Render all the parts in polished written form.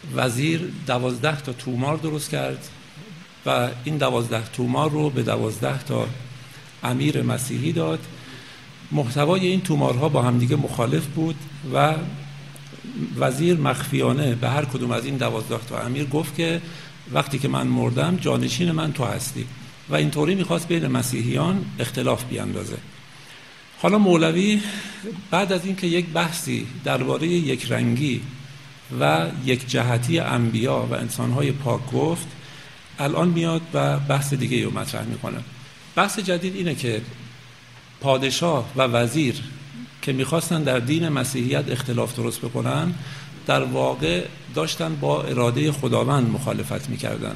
وزیر 12 تا تومار درست کرد و این 12 تومار رو به 12 تا امیر مسیحی داد. محتوای این تومارها با همدیگه مخالف بود و وزیر مخفیانه به هر کدوم از این 12 تا امیر گفت که وقتی که من مردم جانشین من تو هستی و اینطوری میخواست بین مسیحیان اختلاف بیاندازه. حالا مولوی بعد از اینکه یک بحثی درباره یک رنگی و یک جهتی انبیا و انسانهای پاک گفت، الان میاد و بحث دیگه رو مطرح میکنه. بحث جدید اینه که پادشاه و وزیر که میخواستن در دین مسیحیت اختلاف درست بکنن، در واقع داشتن با اراده خداوند مخالفت میکردن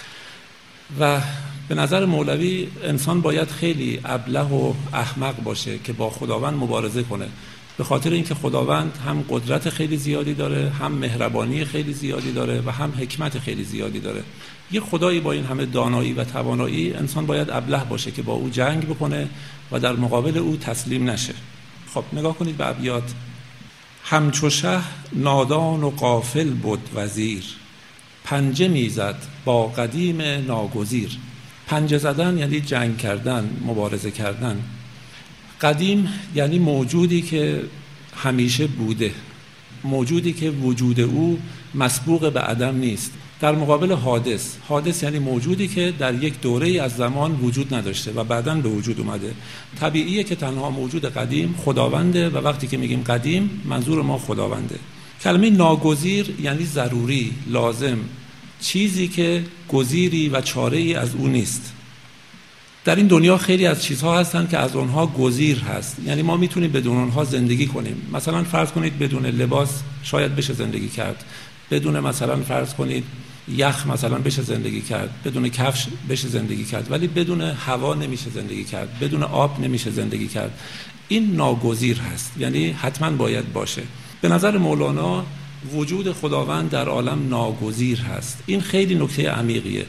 و به نظر مولوی انسان باید خیلی ابله و احمق باشه که با خداوند مبارزه کنه، به خاطر اینکه خداوند هم قدرت خیلی زیادی داره، هم مهربانی خیلی زیادی داره و هم حکمت خیلی زیادی داره. یه خدایی با این همه دانایی و توانایی، انسان باید ابله باشه که با او جنگ بکنه و در مقابل او تسلیم نشه. خب نگاه کنید به ابیات. همچو شه نادان و غافل بود وزیر، پنجه میزد با قدیم ناگزیر. پنجه زدن یعنی جنگ کردن، مبارزه کردن. قدیم یعنی موجودی که همیشه بوده، موجودی که وجود او مسبوق به عدم نیست. در مقابل حادث، حادث یعنی موجودی که در یک دوره از زمان وجود نداشته و بعداً به وجود اومده. طبیعیه که تنها موجود قدیم خداونده و وقتی که میگیم قدیم منظور ما خداونده. کلمه ناگزیر یعنی ضروری، لازم، چیزی که گزیری و چاره‌ای از او نیست. در این دنیا خیلی از چیزها هستن که از اونها گزیر هست، یعنی ما میتونیم بدون اونها زندگی کنیم. مثلا فرض کنید بدون لباس شاید بشه زندگی کرد، بدون مثلا فرض کنید یخ مثلا بشه زندگی کرد، بدون کفش بشه زندگی کرد، ولی بدون هوا نمیشه زندگی کرد، بدون آب نمیشه زندگی کرد. این ناگزیر هست، یعنی حتما باید باشه. به نظر مولانا وجود خداوند در عالم ناگزیر هست. این خیلی نکته عمیقیه،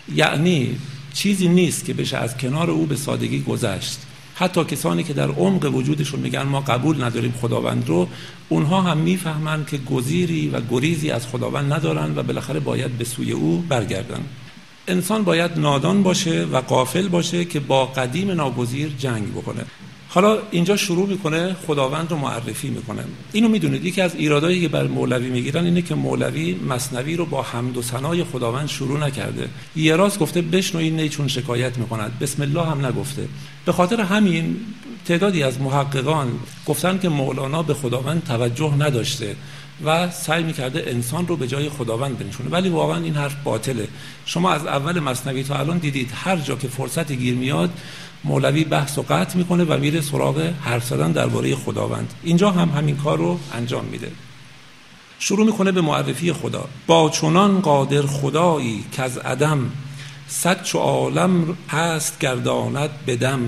یعنی چیزی نیست که بشه از کنار او به سادگی گذشت. حتی کسانی که در عمق وجودشون میگن ما قبول نداریم خداوند رو، اونها هم میفهمن که گزیری و گریزی از خداوند ندارن و بالاخره باید به سوی او برگردن. انسان باید نادان باشه و غافل باشه که با قدیم ناگزیر جنگ بکنه. حالا اینجا شروع میکنه خداوند رو معرفی میکنه. اینو میدونید یکی از ایرادایی که بر مولوی میگیرن اینه که مولوی مثنوی رو با حمد و ثنای خداوند شروع نکرده. یه راست گفته بشنوید نی چون شکایت میکند، بسم الله هم نگفته. به خاطر همین تعدادی از محققان گفتن که مولانا به خداوند توجه نداشته و سعی میکرده انسان رو به جای خداوند بنشونه، ولی واقعا این حرف باطله. شما از اول مثنوی تا الان دیدید هر جا که فرصتی گیر میاد مولوی بحث و قطع میکنه و میره سراغ حرف زدن درباره خداوند. اینجا هم همین کار رو انجام میده. شروع میکنه به معرفی خدا. با چنان قادر خدایی که از عدم، صد چو عالم هست گرداند بدم.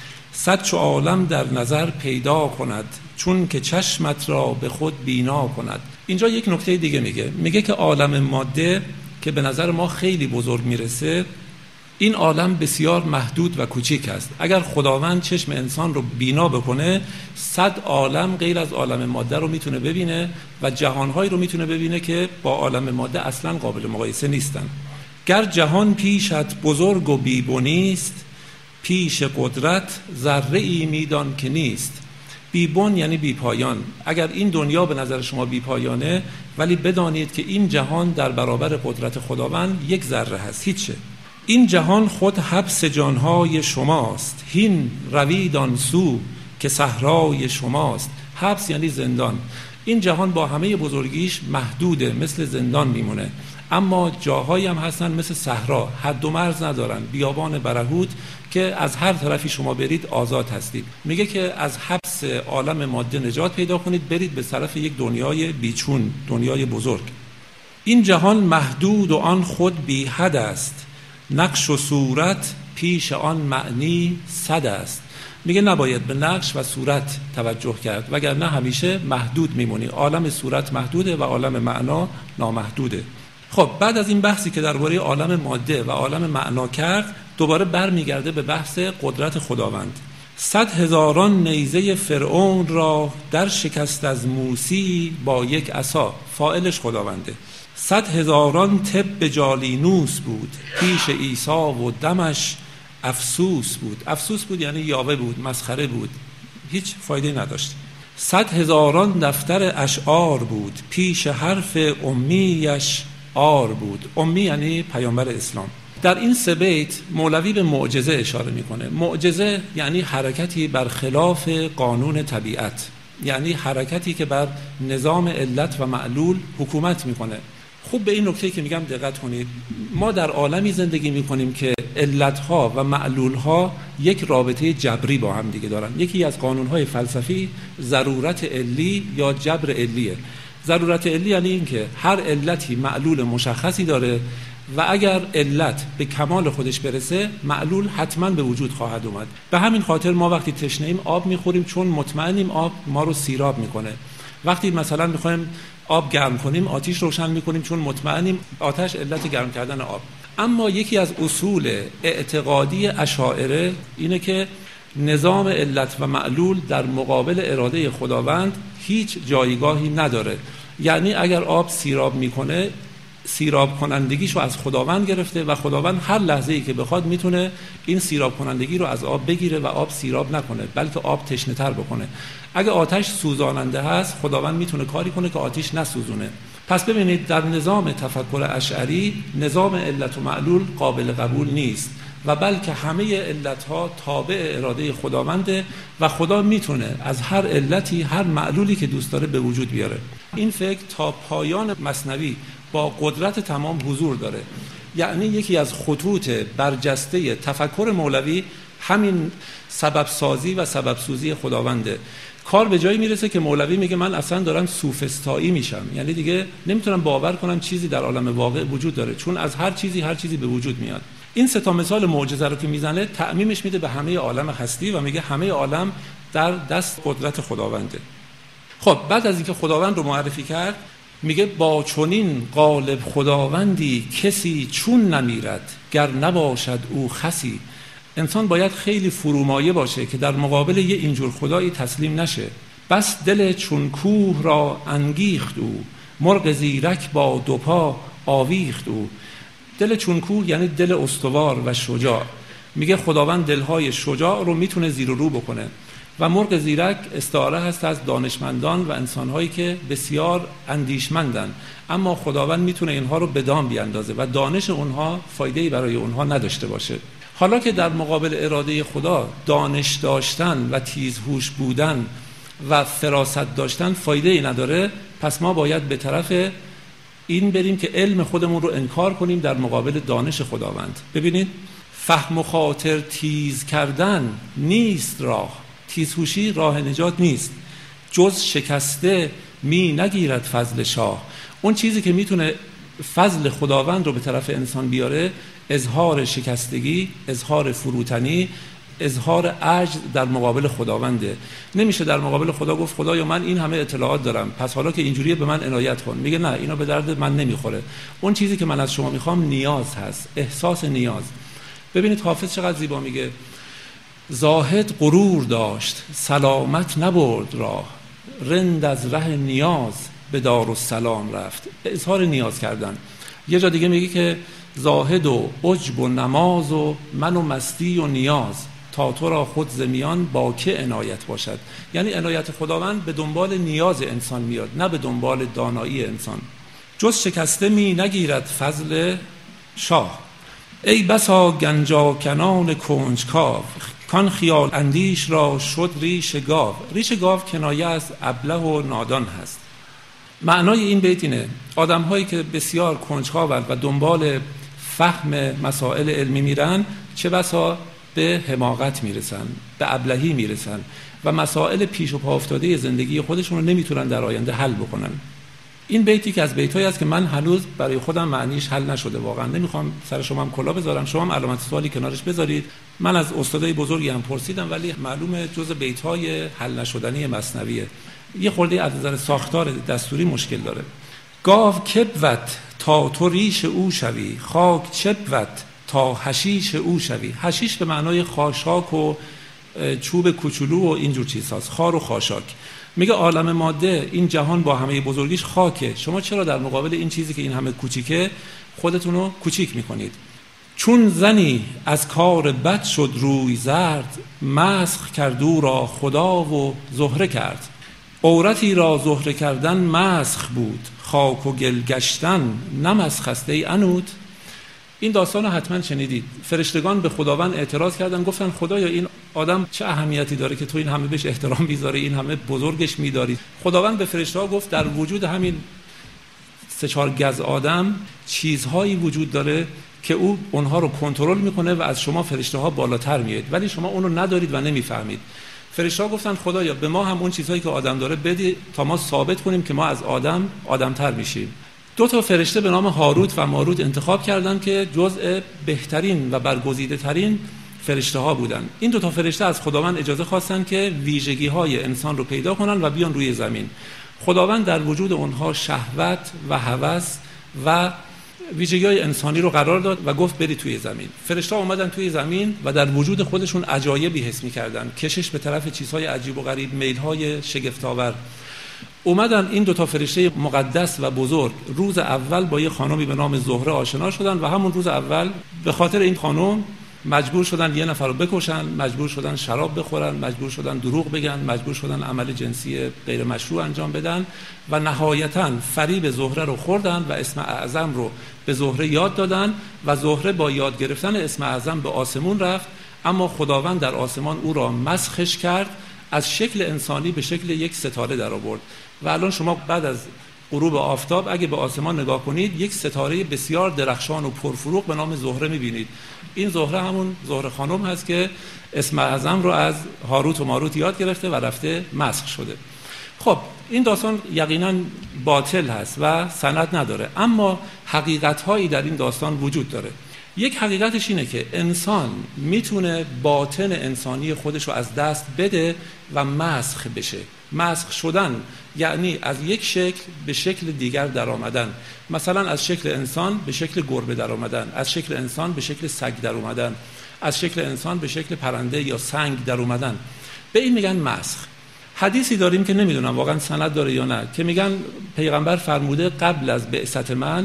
صد چو عالم در نظر پیدا کند، چون که چشمت را به خود بینا کند. اینجا یک نکته دیگه میگه که عالم ماده که به نظر ما خیلی بزرگ میرسه، این عالم بسیار محدود و کوچیک است. اگر خداوند چشم انسان رو بینا بکنه، 100 عالم غیر از عالم ماده رو میتونه ببینه و جهانهایی رو میتونه ببینه که با عالم ماده اصلا قابل مقایسه نیستن. گر جهان پیشت بزرگ و بیبنیست، پیش قدرت ذره ای میدان که نیست. بیبن یعنی بی پایان. اگر این دنیا به نظر شما بی پایانه، ولی بدانید که این جهان در برابر قدرت خداوند یک ذره هست، هیچه. این جهان خود حبس جانهای شماست، هین روید آن سو که صحرای شماست. حبس یعنی زندان. این جهان با همه بزرگیش محدوده، مثل زندان میمونه، اما جاهایی هم هستن مثل صحرا، حد و مرز ندارن، بیابان برهوت که از هر طرفی شما برید آزاد هستید. میگه که از حبس عالم ماده نجات پیدا کنید، برید به طرف یک دنیای بیچون، دنیای بزرگ. این جهان محدود و آن خود بی حد است، نقش و صورت پیش آن معنی صد است. میگه نباید به نقش و صورت توجه کرد، وگرنه همیشه محدود میمونی. عالم صورت محدوده و عالم معنا نامحدوده. خب بعد از این بحثی که درباره عالم ماده و عالم معنا کرد، دوباره برمیگرده به بحث قدرت خداوند. 100,000 نیزه فرعون را در شکست از موسی با یک عصا. فاعلش خداونده. 100,000 طب جالینوس بود، پیش عیسی و دمش افسوس بود. افسوس بود یعنی یاوه بود، مسخره بود، هیچ فایده نداشت. 100,000 دفتر اشعار بود، پیش حرف امیش آر بود. امی یعنی پیامبر اسلام. در این 3 بیت مولوی به معجزه اشاره میکنه. معجزه یعنی حرکتی برخلاف قانون طبیعت، یعنی حرکتی که بر نظام علت و معلول حکومت میکنه. خوب به این نکته که میگم دقت کنید. ما در عالمی زندگی میکنیم که علتها و معلولها یک رابطه جبری با هم دیگه دارن. یکی از قانونهای فلسفی ضرورت علی یا جبر علیه. ضرورت علی یعنی این که هر علتی معلول مشخصی داره و اگر علت به کمال خودش برسه معلول حتما به وجود خواهد اومد. به همین خاطر ما وقتی تشنه‌ایم آب میخوریم چون مطمئنیم آب ما رو سیراب میکنه. وقتی مثلا میخوایم آب گرم کنیم آتش روشن میکنیم چون مطمئنیم آتش علت گرم کردن آب. اما یکی از اصول اعتقادی اشاعره اینه که نظام علت و معلول در مقابل اراده خداوند هیچ جایگاهی نداره. یعنی اگر آب سیراب میکنه سیراب کنندگیشو از خداوند گرفته و خداوند هر لحظه‌ای که بخواد میتونه این سیراب کنندگی رو از آب بگیره و آب سیراب نکنه بلکه آب تشنه‌تر بکنه. اگه آتش سوزاننده هست خداوند میتونه کاری کنه که آتش نسوزونه. پس ببینید در نظام تفکر اشعری نظام علت و معلول قابل قبول نیست و بلکه همه علتها تابع اراده خداونده و خدا میتونه از هر علتی هر معلولی که دوست داره به وجود بیاره. این فکر تا پایان مثنوی با قدرت تمام حضور داره. یعنی یکی از خطوط برجسته تفکر مولوی همین سبب سازی و سبب سوزی خداونده. کار به جایی میرسه که مولوی میگه من اصلا دارم سوفسطایی میشم، یعنی دیگه نمیتونم باور کنم چیزی در عالم واقع وجود داره چون از هر چیزی به وجود میاد. این 3 مثال معجزه رو که میزنه تعمیمش میده به همه عالم هستی و میگه همه عالم در دست قدرت خداونده. خب بعد از اینکه خداوند رو معرفی کرد میگه با چنین غالب خداوندی کسی چون نمیرد گر نباشد او خسی. انسان باید خیلی فرومایه باشه که در مقابل یه اینجور خدایی تسلیم نشه. بس دل چون کوه را انگیخت او، مرغ زیرک با 2 پا آویخت او. دل چون کوه یعنی دل استوار و شجاع. میگه خداوند دلهای شجاع رو میتونه زیر و رو بکنه و مرغ زیرک استعاره هست از دانشمندان و انسانهایی که بسیار اندیشمندن اما خداوند میتونه اینها رو به دام بیاندازه و دانش اونها فایده‌ای برای اونها نداشته باشه. حالا که در مقابل اراده خدا دانش داشتن و تیزهوش بودن و فراست داشتن فایده‌ای نداره، پس ما باید به طرف این بریم که علم خودمون رو انکار کنیم در مقابل دانش خداوند. ببینید فهم و خاطر تیز کردن نیست راه، تیزهوشی راه نجات نیست، جز شکسته می نگیرد فضل شاه. اون چیزی که میتونه فضل خداوند رو به طرف انسان بیاره اظهار شکستگی، اظهار فروتنی، اظهار عجز در مقابل خداونده. نمیشه در مقابل خدا گفت خدایا من این همه اطلاعات دارم پس حالا که اینجوریه به من عنایت کن. میگه نه، اینا به درد من نمیخوره. اون چیزی که من از شما میخوام نیاز هست، احساس نیاز. ببینید حافظ چقدر زیبا میگه زاهد غرور داشت سلامت نبرد راه، رند از ره نیاز به دارالسلام رفت. اظهار نیاز کردن. یه جا دیگه میگه که زاهد و عجب و نماز و من و مستی و نیاز، تا تو را خود زمیان با که عنایت باشد. یعنی عنایت خداوند به دنبال نیاز انسان میاد نه به دنبال دانایی انسان. جز شکسته می نگیرد فضل شاه، ای بسا گنجا کنان کنجکاو، کان خیال اندیش را شد ریش گاو. ریش گاو کنایه از ابله و نادان هست. معنای این بیت اینه آدم هایی که بسیار کنجکاوند و دنبال فهم مسائل علمی میرن چه بسا به حماقت میرسن، به ابلهی میرسن و مسائل پیش و پا افتاده زندگی خودشون رو نمیتونن در آینده حل بکنن. این بیتی که از بیتایی است که من هنوز برای خودم معنیش حل نشده. واقعا نمیخوام سر شما هم کلا بذارم، شما هم علامت سوالی کنارش بذارید. من از استادای بزرگی هم پرسیدم ولی معلومه جزء بیت‌های حل نشدنی مثنویه. یه خورده از نظر ساختار دستوری مشکل داره. گاو کبوت تا تو ریش او شوی، خاک چبوت تا حشیش او شوی. حشیش به معنای خاشاک و چوب کوچولو و اینجور چیزهاست، خار و خاشاک. میگه عالم ماده، این جهان با همه بزرگیش خاکه، شما چرا در مقابل این چیزی که این همه کوچیکه خودتون رو کوچیک میکنید؟ چون زنی از کار بد شد روی زرد، مسخ کرد او را خدا و زهره کرد. عورتی را زهره کردن مسخ بود، خاک و گل گشتن نمسخ است ای عنود. این داستان رو حتما شنیدید. فرشتگان به خداوند اعتراض کردن، گفتن خدایا این آدم چه اهمیتی داره که تو این همه بهش احترام میذاری، این همه بزرگش میداری؟ خداوند به فرشته‌ها گفت در وجود همین 3-4 گز آدم چیزهایی وجود داره که او اونها رو کنترل میکنه و از شما فرشته‌ها بالاتر میاد، ولی شما اون رو ندارید و نمیفهمید. فرشته‌ها گفتن خدایا به ما هم اون چیزهایی که آدم داره بدی تا ما ثابت کنیم که ما از آدمتر میشیم. 2 فرشته به نام هاروت و ماروت انتخاب کردن که جزء بهترین و برگزیده ترین فرشته ها بودن. این 2 فرشته از خداوند اجازه خواستن که ویژگی های انسان رو پیدا کنن و بیان روی زمین. خداوند در وجود اونها شهوت و هوس و ویژگی‌های انسانی رو قرار داد و گفت برید توی زمین. فرشته‌ها اومدن توی زمین و در وجود خودشون عجایبی حس می‌کردن، کشش به طرف چیزهای عجیب و غریب، میل‌های شگفت‌آور. اومدن این 2 فرشته مقدس و بزرگ روز اول با یه خانمی به نام زهره آشنا شدن و همون روز اول به خاطر این خانم مجبور شدن یه نفر رو بکشن، مجبور شدن شراب بخورن، مجبور شدن دروغ بگن، مجبور شدن عمل جنسی غیر مشروع انجام بدن و نهایتاً فریب زهره رو خوردن و اسم اعظم رو به زهره یاد دادن و زهره با یاد گرفتن اسم اعظم به آسمون رفت، اما خداوند در آسمان او را مسخش کرد، از شکل انسانی به شکل یک ستاره در آورد و الان شما بعد از غروب آفتاب اگه به آسمان نگاه کنید یک ستاره بسیار درخشان و پرفروغ به نام زهره می‌بینید. این زهره همون زهره خانم هست که اسم اعظم رو از هاروت و ماروت یاد گرفته و رفته مسخ شده. خب این داستان یقینا باطل هست و سند نداره، اما حقیقت‌هایی در این داستان وجود داره. یک حقیقتش اینه که انسان میتونه باطن انسانی خودش رو از دست بده و مسخ بشه. مسخ شدن یعنی از یک شکل به شکل دیگر در آمدن، مثلا از شکل انسان به شکل گربه در آمدن، از شکل انسان به شکل سگ در اومدن، از شکل انسان به شکل پرنده یا سنگ در اومدن. به این میگن مسخ. حدیثی داریم که نمیدونم واقعا سند داره یا نه که میگن پیغمبر فرموده قبل از بعثت من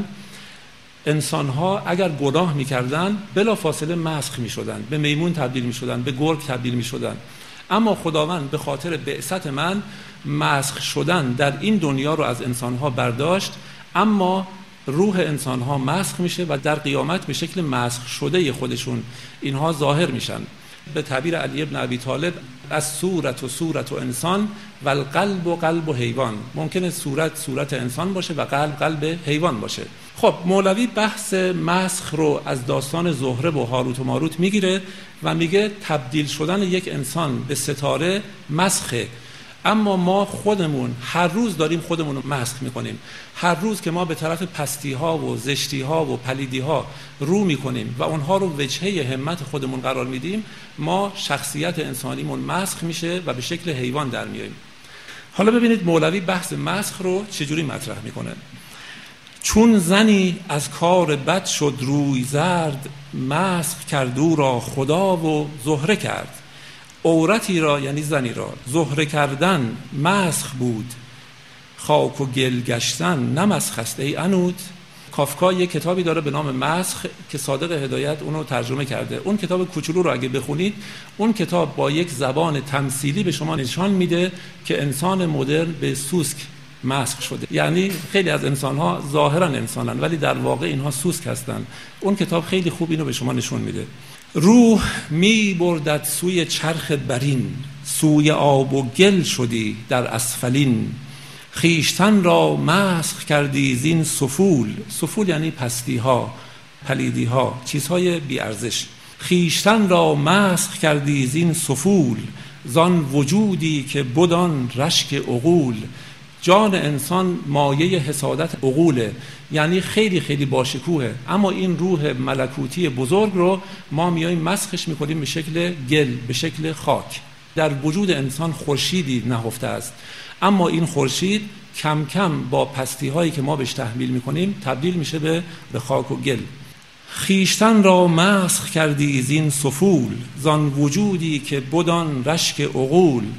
انسان‌ها اگر گناه می‌کردن بلافاصله مسخ می‌شدن، به میمون تبدیل می‌شدن، به گرگ تبدیل می‌شدن، اما خداوند به خاطر بعثت من مسخ شدن در این دنیا رو از انسان‌ها برداشت، اما روح انسان‌ها مسخ میشه و در قیامت به شکل مسخ شده خودشون اینها ظاهر میشن. به تعبیر علی ابن ابی طالب از صورت انسان و القلب قلب حیوان، ممکنه صورت انسان باشه و قلب حیوان باشه. خب مولوی بحث مسخ رو از داستان زهره و هاروت و ماروت میگیره و میگه تبدیل شدن یک انسان به ستاره مسخه، اما ما خودمون هر روز داریم خودمون رو مسخ میکنیم. هر روز که ما به طرف پستی ها و زشتی ها و پلیدی ها رو میکنیم و اونها رو وجهه همت خودمون قرار میدیم، ما شخصیت انسانیمون مسخ میشه و به شکل حیوان در میاییم. حالا ببینید مولوی بحث مسخ رو چجوری مطرح میکنه. چون زنی از کار بد شد روی زرد، مسخ کرد او را خدا و زهره کرد. عورتی را یعنی زنی را زهره کردن مسخ بود، خاک و گل گشتن نمسخ است ای عنود. کافکا یک کتابی داره به نام مسخ که صادق هدایت اونو ترجمه کرده. اون کتاب کوچولو رو اگه بخونید، اون کتاب با یک زبان تمثیلی به شما نشان میده که انسان مدرن به سوسک مسخ شده. یعنی خیلی از انسان‌ها ظاهراً انسانن ولی در واقع اینها سوسک هستن. اون کتاب خیلی خوب اینو به شما نشون میده. روح می بردد سوی چرخ برین، سوی آب و گل شدی در اسفلین. خیشتن را مسخ کردی زین سفول، سفول یعنی پستی ها، پلیدی ها، چیزهای بی ارزش. خیشتن را مسخ کردی زین سفول، زان وجودی که بدان رشک عقول. جان انسان مایه حسادت عقوله، یعنی خیلی خیلی باشکوهه، اما این روح ملکوتی بزرگ رو ما میایم مسخش میکنیم به شکل گل، به شکل خاک. در وجود انسان خورشیدی نهفته است، اما این خورشید کم کم با پستی هایی که ما بهش تحمیل میکنیم تبدیل میشه به خاک و گل. خیشتن را مسخ کردی زین سفول، زان وجودی که بدان رشک عقول.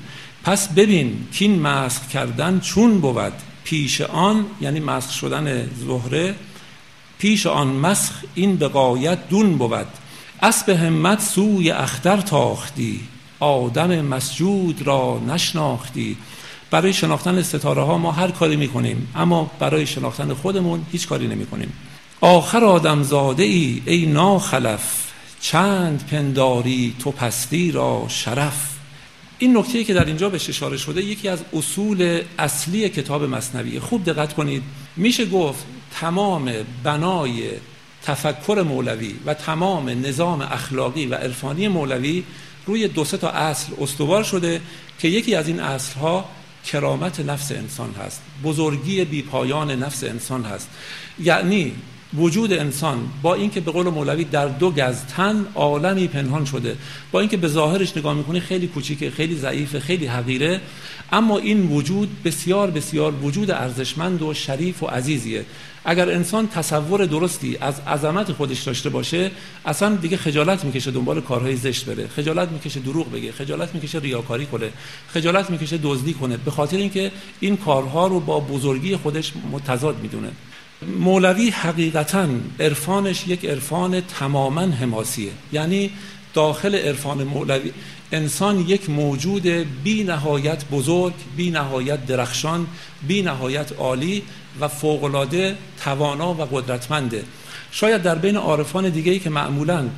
پس ببین که این مسخ کردن چون بود، پیش آن یعنی مسخ شدن زهره، پیش آن مسخ این به غایت دون بود. اسب همت سوی اختر تاختی، آدم مسجود را نشناختی. برای شناختن ستاره ها ما هر کاری میکنیم، اما برای شناختن خودمون هیچ کاری نمیکنیم. آخر آدم زاده ای ناخلف، چند پنداری تو پستی را شرف. این نکته‌ای که در اینجا بهش اشاره شده یکی از اصول اصلی کتاب مثنوی. خوب دقت کنید، میشه گفت تمام بنای تفکر مولوی و تمام نظام اخلاقی و عرفانی مولوی روی 2-3 تا اصل استوار شده که یکی از این اصلها کرامت نفس انسان هست، بزرگی بیپایان نفس انسان هست. یعنی وجود انسان با اینکه به قول مولوی در 2 گز تن عالمی پنهان شده، با اینکه به ظاهرش نگاه میکنی خیلی کوچیکه، خیلی ضعیفه، خیلی حقیره، اما این وجود بسیار بسیار وجود ارزشمند و شریف و عزیزیه. اگر انسان تصور درستی از عظمت خودش داشته باشه، اصلا دیگه خجالت میکشه دنبال کارهای زشت بره، خجالت میکشه دروغ بگه، خجالت میکشه ریاکاری کنه، خجالت میکشه دزدی کنه، به خاطر اینکه این کارها رو با بزرگی خودش متضاد میدونه. مولوی حقیقتاً عرفانش یک عرفان تماماً حماسیه. یعنی داخل عرفان مولوی انسان یک موجود بی نهایت بزرگ، بی نهایت درخشان، بی نهایت عالی و فوق‌العاده توانا و قدرتمنده. شاید در بین عارفان دیگه‌ای که معمولاً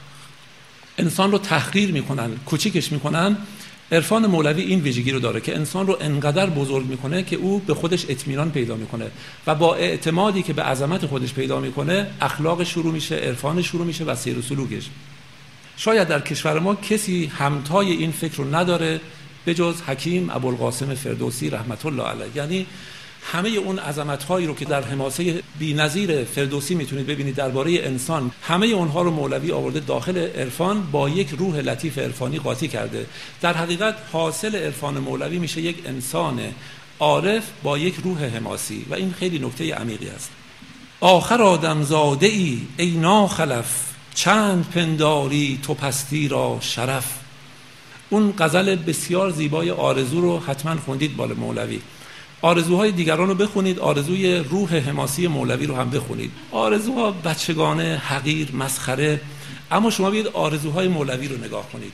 انسان رو تحقیر میکنن، کوچیکش میکنن، عرفان مولوی این ویژگی رو داره که انسان رو انقدر بزرگ میکنه که او به خودش اطمینان پیدا میکنه و با اعتمادی که به عظمت خودش پیدا میکنه اخلاق شروع میشه، عرفان شروع میشه و سیر و سلوکش. شاید در کشور ما کسی همتای این فکر رو نداره به جز حکیم ابوالقاسم فردوسی رحمت الله علیه. یعنی همه اون عظمت‌هایی رو که در حماسه بی‌نظیر فردوسی میتونید ببینید درباره انسان، همه اونها رو مولوی آورده داخل عرفان، با یک روح لطیف عرفانی قاطی کرده. در حقیقت حاصل عرفان مولوی میشه یک انسان عارف با یک روح حماسی و این خیلی نکته عمیقی است. آخر آدم زاده ای ناخلف، چند پنداری تو پستی را شرف. اون غزل بسیار زیبای آرزو رو حتما خوندید بال مولوی. آرزوهای دیگران رو بخونید، آرزوی روح حماسی مولوی رو هم بخونید. آرزوها بچگانه، حقیر، مسخره، اما شما بیاید آرزوهای مولوی رو نگاه کنید.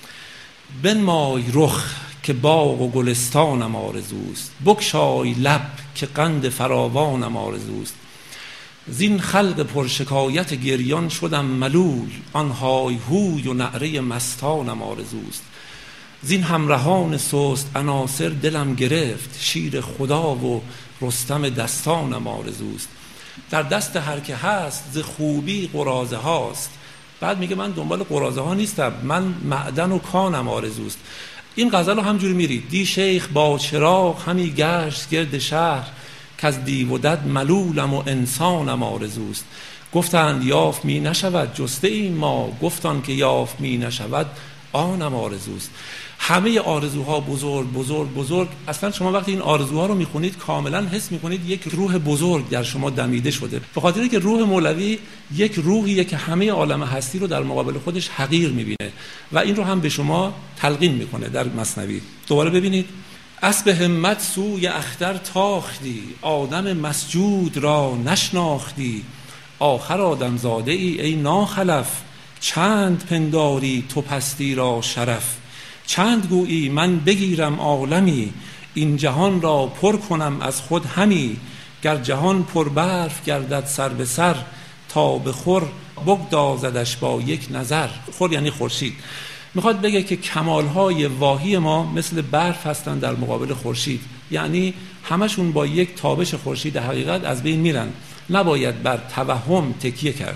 بنمای رخ که باغ و گلستانم آرزوست، بگشای لب که قند فراوانم آرزوست. زین خلق پرشکایت گریان شدم ملول، آن های هوی و نعره مستانم آرزوست. زین همراهان سست عناصر دلم گرفت، شیر خدا و رستم دستانم آرزوست. در دست هر که هست ز خوبی قراضه هاست، بعد میگه من دنبال قراضه ها نیستم، من معدن و کانم آرزوست. این غزل رو همجوری میرید. دی شیخ با چراغ همی گشت گرد شهر، که از دیو و دد ملولم و انسانم آرزوست. گفتند یافت می نشود جسته این ما، گفتان که یافت می نشود آنم آرزوست. همه آرزوها بزرگ بزرگ بزرگ. اصلا شما وقتی این آرزوها رو میخونید کاملا حس میکنید یک روح بزرگ در شما دمیده شده، به خاطر که روح مولوی یک روحیه که همه عالم هستی رو در مقابل خودش حقیر میبینه و این رو هم به شما تلقین میکنه در مثنوی. دوباره ببینید. اسب همت سوی اختر تاختی، آدم مسجود را نشناختی. آخر آدم زاده ای ناخلف، چند پنداری تو پستی را شرف. چند گویی من بگیرم عالمی، این جهان را پر کنم از خود همی. گر جهان پر برف گردد سر به سر، تا به خور بگدازدش با یک نظر. خور یعنی خورشید. میخواد بگه که کمالهای واهی ما مثل برف هستن در مقابل خورشید، یعنی همشون با یک تابش خورشید حقیقت از بین میرن، نباید بر توهم تکیه کرد.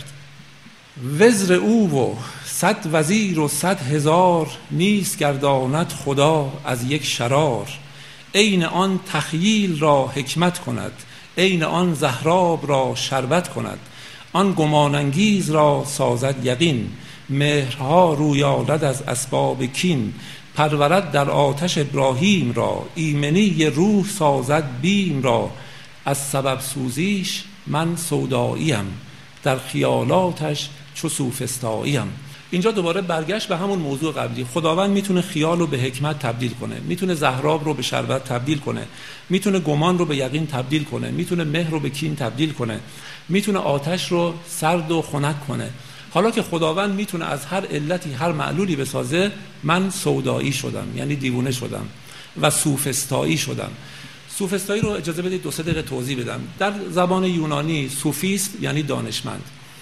وزر او و 100 وزیر و 100,000، نیست گرداند خدا از یک شرار. عین آن تخییل را حکمت کند، عین آن زهراب را شربت کند. آن گمانانگیز را سازد یقین، مهرها رویالد از اسباب کین. پرورد در آتش ابراهیم را، ایمنی روح سازد بیم را. از سبب سوزیش من سوداییم، در خیالاتش چو سوفسطاییم. اینجا دوباره برگشت به همون موضوع قبلی. خداوند میتونه خیال رو به حکمت تبدیل کنه، میتونه زهراب رو به شربت تبدیل کنه، میتونه گمان رو به یقین تبدیل کنه، میتونه مهر رو به کین تبدیل کنه، میتونه آتش رو سرد و خنک کنه. حالا که خداوند میتونه از هر علتی هر معلولی بسازه، من سودایی شدم، یعنی دیوانه شدم و سوفسطایی شدم. سوفسطایی رو اجازه بدید 2-3 دقیقه توضیح بدم. در زبان یونانی سوفیست یعنی دانشمند.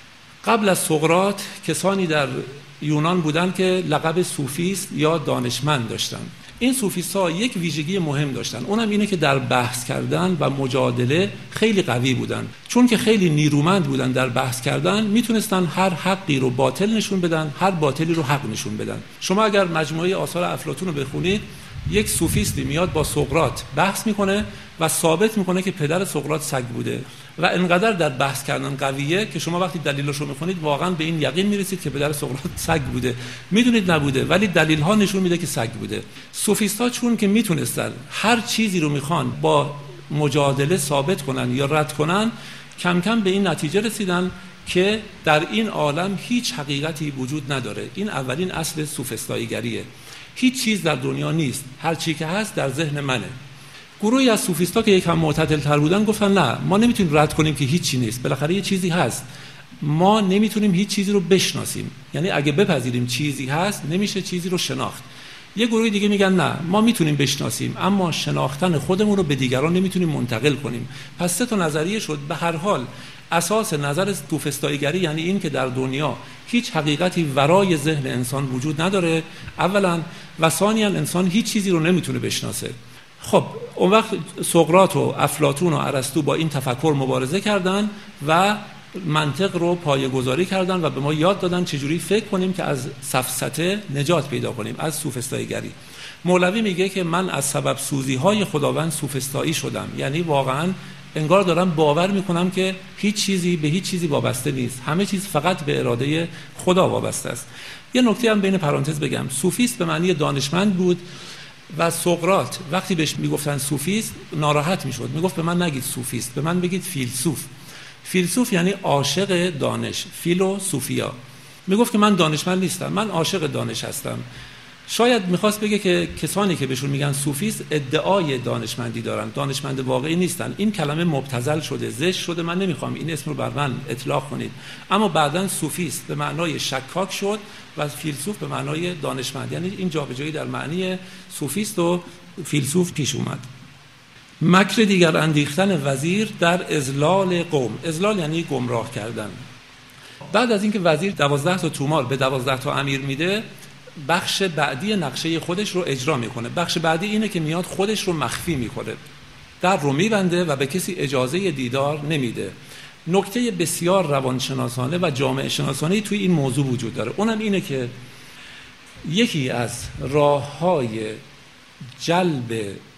قبل از سقراط کسانی در یونان بودن که لقب سوفیست یا دانشمند داشتن. این سوفیست‌ها یک ویژگی مهم داشتن، اونم اینه که در بحث کردن و مجادله خیلی قوی بودن. چون که خیلی نیرومند بودن در بحث کردن، میتونستن هر حقی رو باطل نشون بدن، هر باطلی رو حق نشون بدن. شما اگر مجموعه آثار افلاطون رو بخونید، یک سوفیستی میاد با سقراط بحث میکنه و ثابت میکنه که پدر سقراط سگ بوده و انقدر در بحث کردن قویه که شما وقتی دلیلش رو میخونید واقعا به این یقین میرسید که پدر سقراط سگ بوده. میدونید نبوده، ولی دلیل ها نشون میده که سگ بوده. سوفیستا چون که میتونستن هر چیزی رو میخوان با مجادله ثابت کنن یا رد کنن، کم کم به این نتیجه رسیدن که در این عالم هیچ حقیقتی وجود نداره. این اولین اصل سوفسطایی‌گریه. هیچ چیز در دنیا نیست، هر چی که هست در ذهن منه. گروهی از سوفیستا که یکم معتدل‌تر بودن گفتن نه، ما نمیتونیم رد کنیم که هیچی نیست، بالاخره یه چیزی هست. ما نمیتونیم هیچ چیزی رو بشناسیم، یعنی اگه بپذیریم چیزی هست نمیشه چیزی رو شناخت. یه گروه دیگه میگن نه، ما میتونیم بشناسیم اما شناختن خودمون رو به دیگران نمیتونیم منتقل کنیم. پس 3 تا نظریه شد. به هر حال اساس نظر سوفسطایی‌گری یعنی این که در دنیا هیچ حقیقتی ورای ذهن انسان وجود نداره اولا، و ثانیاً انسان هیچ چیزی رو نمیتونه بشناسه. خب اون وقت سقراط و افلاطون و ارسطو با این تفکر مبارزه کردن و منطق رو پایه‌گذاری کردن و به ما یاد دادن چجوری فکر کنیم که از سفسطه نجات پیدا کنیم، از سوفسطایی‌گری. مولوی میگه که من از سبب سوزی‌های خداوند سوفسطایی شدم، یعنی واقعاً انگار دارم باور میکنم که هیچ چیزی به هیچ چیزی وابسته نیست، همه چیز فقط به اراده خدا وابسته است. یه نکته هم بین پرانتز بگم، سوفیست به معنی دانشمند بود و سقراط وقتی بهش میگفتن سوفیست ناراحت میشد، میگفت به من نگید سوفیست، به من بگید فیلسوف. فیلسوف یعنی عاشق دانش، فیلوسوفیا. میگفت که من دانشمند نیستم، من عاشق دانش هستم. شاید میخواست بگه که کسانی که بهشون میگن سوفیست ادعای دانشمندی دارن، دانشمند واقعی نیستن. این کلمه مبتذل شده، زشت شده، من نمیخوام این اسم رو بر من اطلاق کنید. اما بعداً سوفیست به معنای شکاک شد و فیلسوف به معنای دانشمند، یعنی این جابجایی در معنی سوفیست و فیلسوف پیش اومد. مکر دیگر اندیختن وزیر در اضلال قوم. اضلال یعنی گمراه کردن. بعد از اینکه وزیر 12 تا تومار به 12 تا امیر میده، بخش بعدی نقشه خودش رو اجرا میکنه. بخش بعدی اینه که میاد خودش رو مخفی میکنه، در رو میبنده و به کسی اجازه دیدار نمیده. نکته بسیار روانشناسانه و جامعه شناسانه توی این موضوع وجود داره، اونم اینه که یکی از راه‌های جلب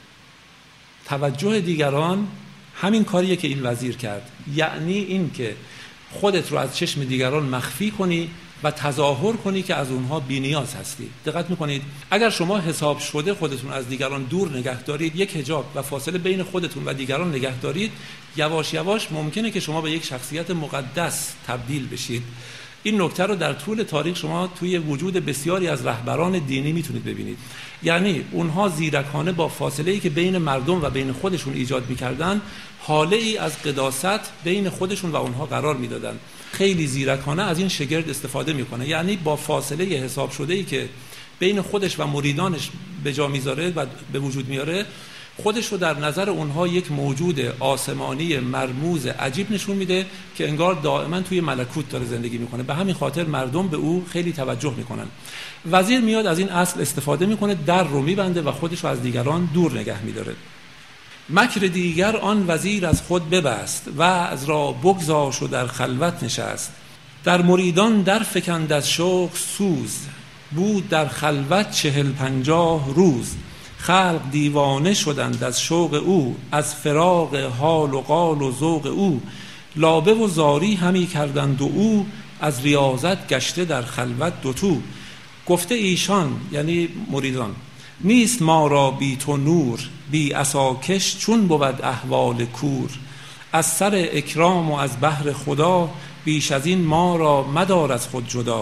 توجه دیگران همین کاریه که این وزیر کرد، یعنی این که خودت رو از چشم دیگران مخفی کنی و تظاهر کنی که از اونها بی‌نیاز هستی. دقت میکنید اگر شما حساب شده خودتون از دیگران دور نگه دارید، یک حجاب و فاصله بین خودتون و دیگران نگه دارید، یواش یواش ممکنه که شما به یک شخصیت مقدس تبدیل بشید. این نکته رو در طول تاریخ شما توی وجود بسیاری از رهبران دینی میتونید ببینید. یعنی اونها زیرکانه با فاصله‌ای که بین مردم و بین خودشون ایجاد میکردن، حاله ای از قداست بین خودشون و اونها قرار میدادن. خیلی زیرکانه از این شگرد استفاده میکنه، یعنی با فاصله حساب شده‌ای که بین خودش و مریدانش به جا میذاره و به وجود میاره، خودش رو در نظر اونها یک موجود آسمانی مرموز عجیب نشون میده که انگار دائما توی ملکوت داره زندگی میکنه. به همین خاطر مردم به او خیلی توجه میکنن. وزیر میاد از این اصل استفاده میکنه، در رو میبنده و خودش رو از دیگران دور نگه میداره. مکر دیگر آن وزیر از خود ببست و از را بگذاشت و در خلوت نشست. در مریدان در فکند از شوق سوز، بود در خلوت 40-50 روز. خلق دیوانه شدند از شوق او، از فراق حال و قال و ذوق او. لابه و زاری همی کردند و او، از ریاضت گشته در خلوت دوتو. گفته ایشان یعنی مریدان، نیست ما را بی تو نور، بی عصاکش چون بود احوال کور. از سر اکرام و از بحر خدا، بیش از این ما را مدار از خود جدا.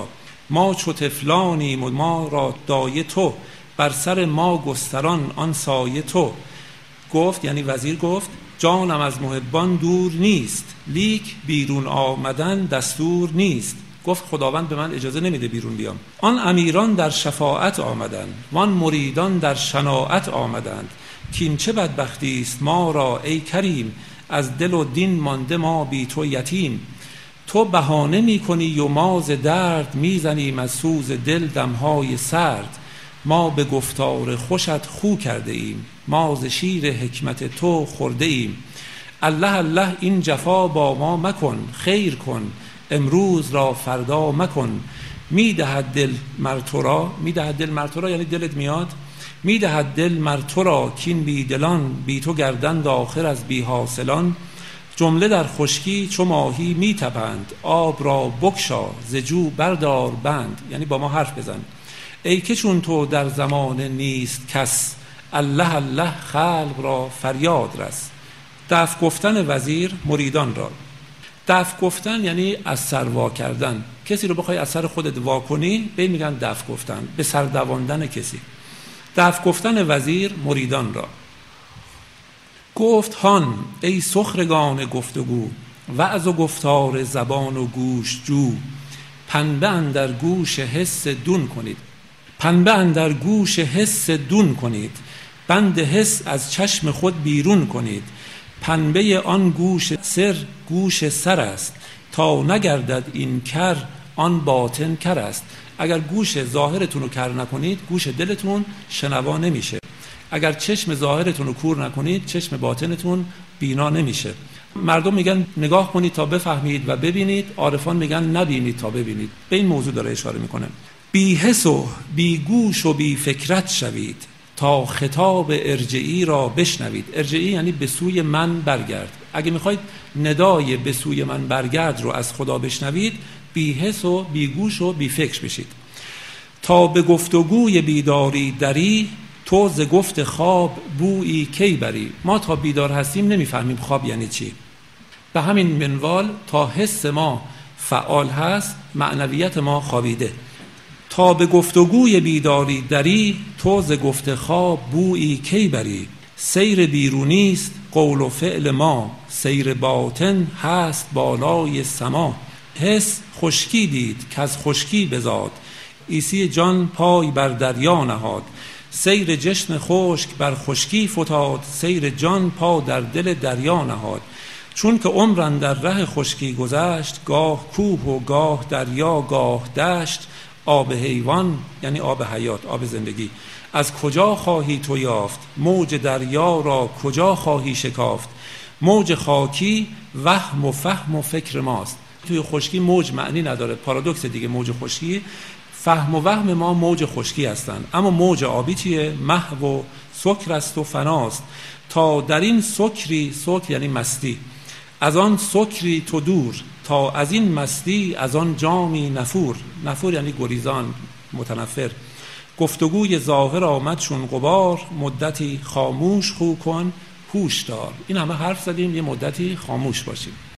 ما چو طفلانیم و ما را دایه تو، بر سر ما گستران آن سایه تو. گفت یعنی وزیر گفت جانم از محبان دور نیست، لیک بیرون آمدن دستور نیست. گفت خداوند به من اجازه نمیده بیرون بیام. آن امیران در شفاعت آمدند، وان مریدان در شناعت آمدند. کین چه بدبختی است ما را ای کریم، از دل و دین مانده ما بی تو یتیم. تو بهانه می کنی و ما ز درد میزنیم از سوز دل دمهای سرد. ما به گفتار خوشت خو کرده ایم، ما ز شیر حکمت تو خورده ایم. الله الله این جفا با ما مکن، خیر کن امروز را فردا مکن. میدهد دل مرتورا، میدهد دل مرتورا یعنی دلت میاد، میدهد دل مرتورا کین بی دلان، بی تو گردند آخر از بی حاصلان. جمله در خشکی چو ماهی میتپند، آب را بکشا ز جو بردار بند. یعنی با ما حرف بزن ای که چون تو در زمان نیست کس، الله الله خلق را فریاد رس. دفع گفتن وزیر مریدان را. دفع گفتن یعنی از سر وا کردن. کسی رو بخوای از سر خودت وا کنی به میگن دفع گفتن، به سر دواندن کسی. دفع گفتن وزیر مریدان را. گفت هان ای سخرگان گفتگو، وعظ و گفتار زبان و گوش جو. پنبه اندر گوش حس دون کنید، پنبه اندر گوش حس دون کنید. بند حس از چشم خود بیرون کنید. پنبه آن گوش سر گوش سر است، تا نگردد این کر آن باطن کر است. اگر گوش ظاهرتون رو کر نکنید گوش دلتون شنوا نمیشه. اگر چشم ظاهرتون رو کور نکنید چشم باطنتون بینا نمیشه. مردم میگن نگاه کنید تا بفهمید و ببینید، عارفان میگن نبینید تا ببینید. به این موضوع داره اشاره میکنه. بی حس و بی گوش و بی فکرت شوید، تا خطاب ارجعی را بشنوید. ارجعی یعنی به سوی من برگرد. اگه میخواید ندای به سوی من برگرد رو از خدا بشنوید، بی حس و بی گوش و بی فکر بشید. تا به گفتگوی بیداری دری، تو ز گفت خواب بویی کی بری. ما تا بیدار هستیم نمیفهمیم خواب یعنی چی. به همین منوال تا حس ما فعال هست معنویت ما خوابیده. تا به گفتگوی بیداری دری، تو ز گفت خواب بویی کی بری. سیر بیرونی است قول و فعل ما، سیر باطن هست بالای سما. حس خشکی دید که از خشکی بزاد، عیسی جان پای بر دریا نهاد. سیر جشن خشک بر خشکی فتاد، سیر جان پا در دل دریا نهاد. چون که عمرن در ره خشکی گذشت، گاه کوه و گاه دریا گاه دشت. آب حیوان یعنی آب حیات، آب زندگی، از کجا خواهی تو یافت؟ موج دریا را کجا خواهی شکافت؟ موج خاکی وهم و فهم و فکر ماست. توی خشکی موج معنی نداره، پارادوکس دیگه. موج خشکی فهم و وهم ما موج خشکی هستند، اما موج آبی چیه؟ محو و سکر است و فناست. تا در این سکری، سکر یعنی مستی، از آن سکری تو دور. تا از این مستی از آن جامی نفور. نفور یعنی گریزان، متنفر. گفتگوی ظاهر آمد چون غبار، مدتی خاموش خو کن هوش دار. این همه حرف زدیم، یه مدتی خاموش باشیم.